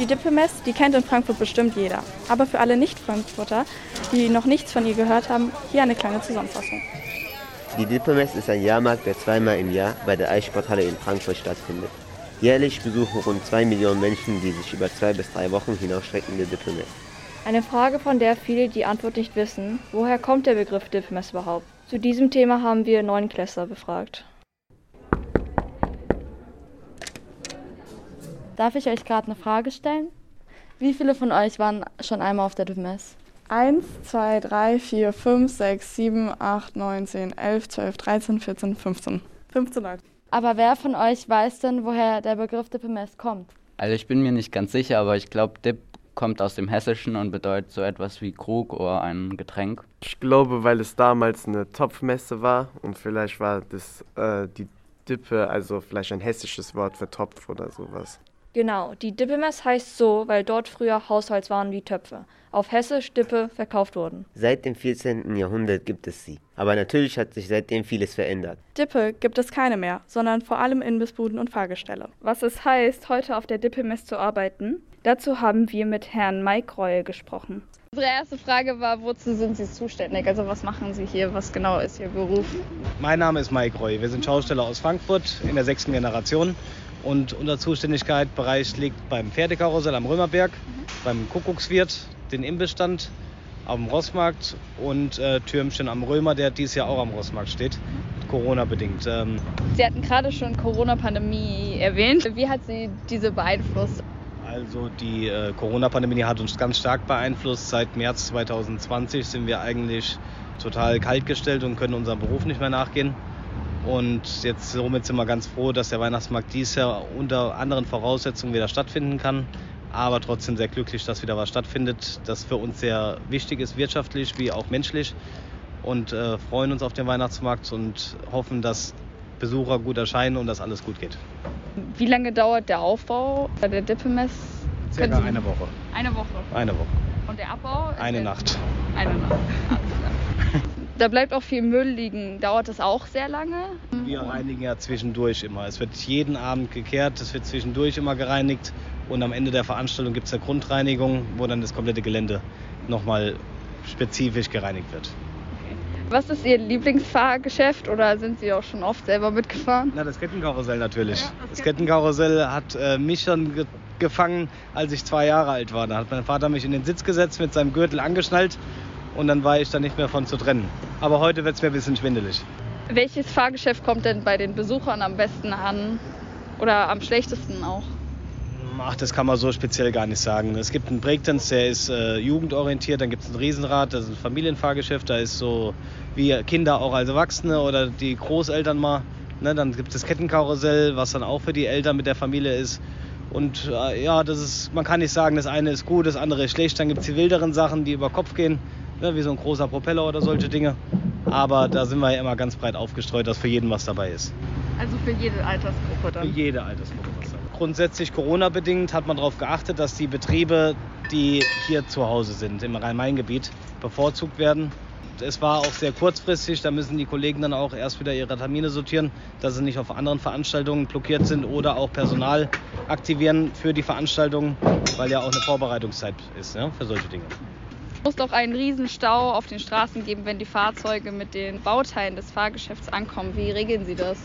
Die Dippemess, die kennt in Frankfurt bestimmt jeder. Aber für alle Nicht-Frankfurter, die noch nichts von ihr gehört haben, hier eine kleine Zusammenfassung. Die Dippemess ist ein Jahrmarkt, der zweimal im Jahr bei der Eissporthalle in Frankfurt stattfindet. Jährlich besuchen rund 2 Millionen Menschen die sich über 2 bis 3 Wochen hinausstreckende Dippemess. Eine Frage, von der viele die Antwort nicht wissen. Woher kommt der Begriff Dippemess überhaupt? Zu diesem Thema haben wir 9-Klässler befragt. Darf ich euch gerade eine Frage stellen? Wie viele von euch waren schon einmal auf der Dippemess? 1, 2, 3, 4, 5, 6, 7, 8, 9, 10, 11, 12, 13, 14, 15. 15 Leute. Aber wer von euch weiß denn, woher der Begriff Dippemess kommt? Also ich bin mir nicht ganz sicher, aber ich glaube, Dipp kommt aus dem Hessischen und bedeutet so etwas wie Krug oder ein Getränk. Ich glaube, weil es damals eine Topfmesse war und vielleicht war das die Dippe, also vielleicht ein hessisches Wort für Topf oder sowas. Genau, die Dippemess heißt so, weil dort früher Haushaltswaren wie Töpfe, auf Hessisch Dippe, verkauft wurden. Seit dem 14. Jahrhundert gibt es sie. Aber natürlich hat sich seitdem vieles verändert. Dippe gibt es keine mehr, sondern vor allem Imbissbuden und Fahrgestelle. Was es heißt, heute auf der Dippemess zu arbeiten, dazu haben wir mit Herrn Mike Reue gesprochen. Unsere erste Frage war, wozu sind Sie zuständig? Also was machen Sie hier? Was genau ist Ihr Beruf? Mein Name ist Mike Reue. Wir sind Schausteller aus Frankfurt in der 6. Generation. Und unser Zuständigkeitsbereich liegt beim Pferdekarussell am Römerberg, beim Kuckuckswirt, den Imbissstand am Rossmarkt und Türmchen am Römer, der dieses Jahr auch am Rossmarkt steht, Corona-bedingt. Sie hatten gerade schon Corona-Pandemie erwähnt. Wie hat Sie diese beeinflusst? Also die Corona-Pandemie hat uns ganz stark beeinflusst. Seit März 2020 sind wir eigentlich total kaltgestellt und können unserem Beruf nicht mehr nachgehen. Und jetzt somit sind wir ganz froh, dass der Weihnachtsmarkt dieses Jahr unter anderen Voraussetzungen wieder stattfinden kann. Aber trotzdem sehr glücklich, dass wieder was stattfindet, das für uns sehr wichtig ist, wirtschaftlich wie auch menschlich. Und freuen uns auf den Weihnachtsmarkt und hoffen, dass Besucher gut erscheinen und dass alles gut geht. Wie lange dauert der Aufbau bei der Dippemess? Circa eine Woche. Eine Woche? Eine Woche. Und der Abbau? Eine Nacht. Eine Nacht, alles klar. Da bleibt auch viel Müll liegen. Dauert das auch sehr lange? Wir reinigen ja zwischendurch immer. Es wird jeden Abend gekehrt, es wird zwischendurch immer gereinigt. Und am Ende der Veranstaltung gibt es eine Grundreinigung, wo dann das komplette Gelände nochmal spezifisch gereinigt wird. Was ist Ihr Lieblingsfahrgeschäft oder sind Sie auch schon oft selber mitgefahren? Na, das Kettenkarussell natürlich. Ja, das Kettenkarussell hat mich schon gefangen, als ich 2 Jahre alt war. Da hat mein Vater mich in den Sitz gesetzt, mit seinem Gürtel angeschnallt und dann war ich da nicht mehr von zu trennen. Aber heute wird es mir ein bisschen schwindelig. Welches Fahrgeschäft kommt denn bei den Besuchern am besten an oder am schlechtesten auch? Ach, das kann man so speziell gar nicht sagen. Es gibt einen Breakdance, der ist jugendorientiert, dann gibt es ein Riesenrad, das ist ein Familienfahrgeschäft, da ist so wie Kinder auch als Erwachsene oder die Großeltern mal. Ne, dann gibt es das Kettenkarussell, was dann auch für die Eltern mit der Familie ist. Und ja, das ist, man kann nicht sagen, das eine ist gut, das andere ist schlecht. Dann gibt es die wilderen Sachen, die über Kopf gehen, ne, wie so ein großer Propeller oder solche Dinge. Aber da sind wir ja immer ganz breit aufgestreut, dass für jeden was dabei ist. Also für jede Altersgruppe dann? Für jede Altersgruppe was dabei. Grundsätzlich Corona-bedingt hat man darauf geachtet, dass die Betriebe, die hier zu Hause sind, im Rhein-Main-Gebiet, bevorzugt werden. Es war auch sehr kurzfristig, da müssen die Kollegen dann auch erst wieder ihre Termine sortieren, dass sie nicht auf anderen Veranstaltungen blockiert sind oder auch Personal aktivieren für die Veranstaltungen, weil ja auch eine Vorbereitungszeit ist, ja, für solche Dinge. Es muss doch einen Riesenstau auf den Straßen geben, wenn die Fahrzeuge mit den Bauteilen des Fahrgeschäfts ankommen. Wie regeln Sie das?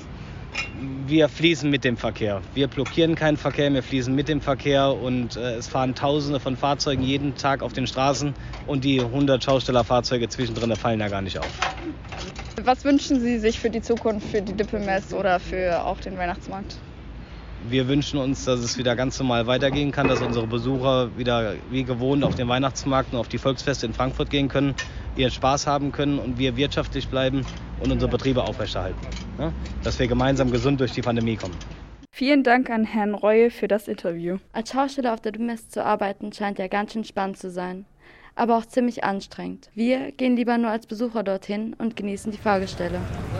Wir fließen mit dem Verkehr. Wir blockieren keinen Verkehr, wir fließen mit dem Verkehr und es fahren Tausende von Fahrzeugen jeden Tag auf den Straßen und die 100 Schaustellerfahrzeuge zwischendrin fallen da gar nicht auf. Was wünschen Sie sich für die Zukunft, für die Dippemess oder für auch den Weihnachtsmarkt? Wir wünschen uns, dass es wieder ganz normal weitergehen kann, dass unsere Besucher wieder wie gewohnt auf den Weihnachtsmarkt und auf die Volksfeste in Frankfurt gehen können, ihren Spaß haben können und wir wirtschaftlich bleiben und unsere Betriebe aufrechterhalten. Ja? Dass wir gemeinsam gesund durch die Pandemie kommen. Vielen Dank an Herrn Reue für das Interview. Als Schausteller auf der Dippemess zu arbeiten, scheint ja ganz schön spannend zu sein. Aber auch ziemlich anstrengend. Wir gehen lieber nur als Besucher dorthin und genießen die Fahrgestelle.